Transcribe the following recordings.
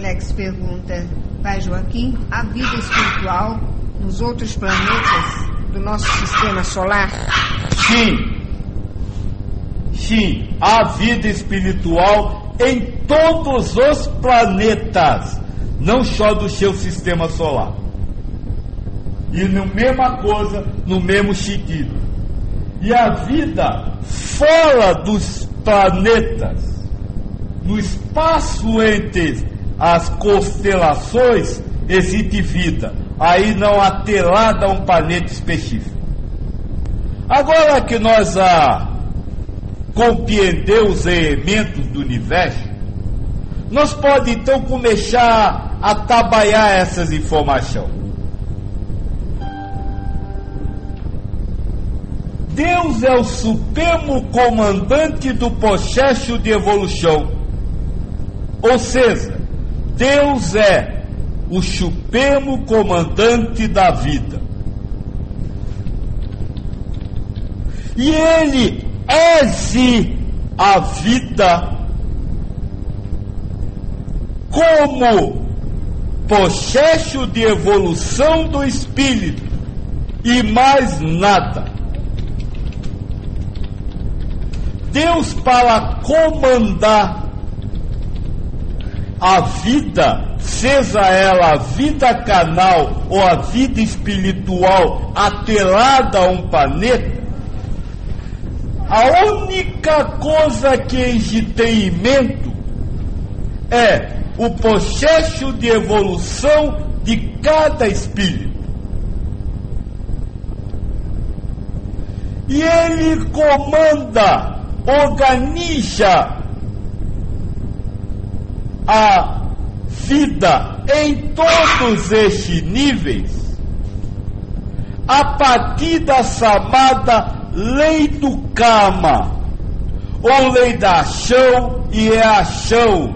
Lex pergunta: Pai Joaquim, há vida espiritual nos outros planetas do nosso sistema solar? Sim, há vida espiritual em todos os planetas, não só do seu sistema solar. E na mesma coisa, no mesmo sentido. E a vida fora dos planetas, no espaço entre as constelações, existe vida, aí não atrelada a um planeta específico. Agora que nós compreendemos os elementos do universo, nós podemos então começar a trabalhar essas informações. Deus é o supremo comandante do processo de evolução. Ou seja, Deus é o supremo comandante da vida. E Ele exige a vida como processo de evolução do espírito e mais nada. Deus, para comandar a vida, seja ela a vida carnal ou a vida espiritual atrelada a um planeta, a única coisa que a gente tem em mente é o processo de evolução de cada espírito. E ele comanda, organiza a vida em todos estes níveis a partir da chamada lei do karma, ou lei da ação e reação.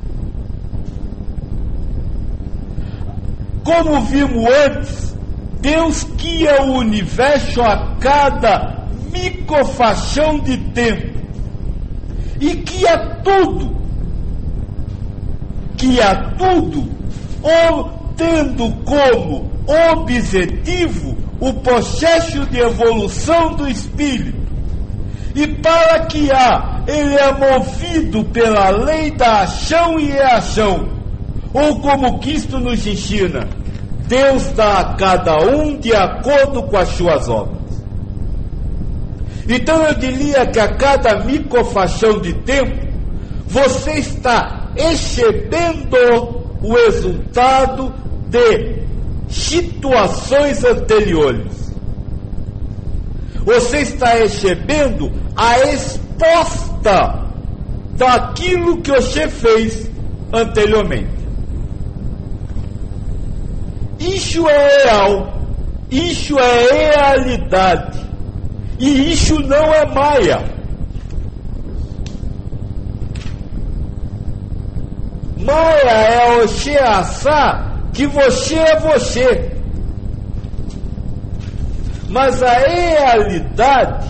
Como vimos antes, Deus cria o universo a cada microfração de tempo e cria tudo, ou tendo como objetivo o processo de evolução do espírito. E para criar, ele é movido pela lei da ação e reação, ou como Cristo nos ensina, Deus dá a cada um de acordo com as suas obras. Então eu diria que a cada microfração de tempo, você está recebendo o resultado de situações anteriores. Você está recebendo a resposta daquilo que você fez anteriormente. Isso é real, isso é realidade, e isso não é maia. Maia é você achar que você é você. Mas a realidade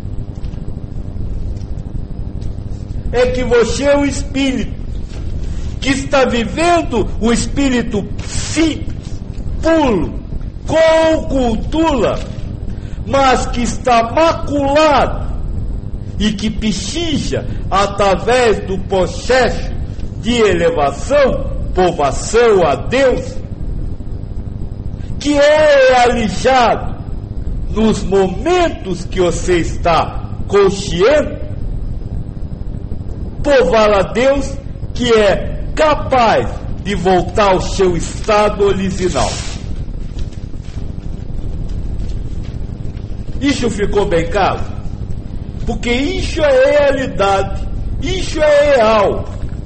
é que você é um espírito que está vivendo o espírito simples, puro, com cultura, mas que está maculado e que precisa, através do processo de elevação, provação a Deus, que é realizado nos momentos que você está consciente, provar a Deus que é capaz de voltar ao seu estado original. Isso ficou bem claro? Porque isso é realidade, isso é real.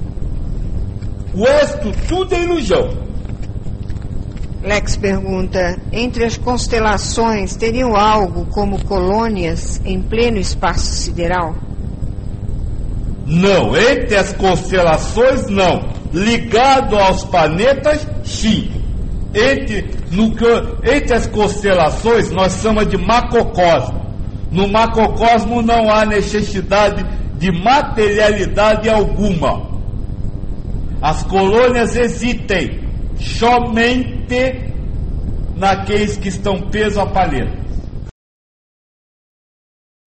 O resto tudo é ilusão. Lex pergunta: entre as constelações teriam algo como colônias em pleno espaço sideral? Não, entre as constelações não. Ligado aos planetas, sim. Entre as constelações nós chamamos de macrocosmo. No macrocosmo não há necessidade de materialidade alguma. as colônias existem somente naqueles que estão presos à palheta.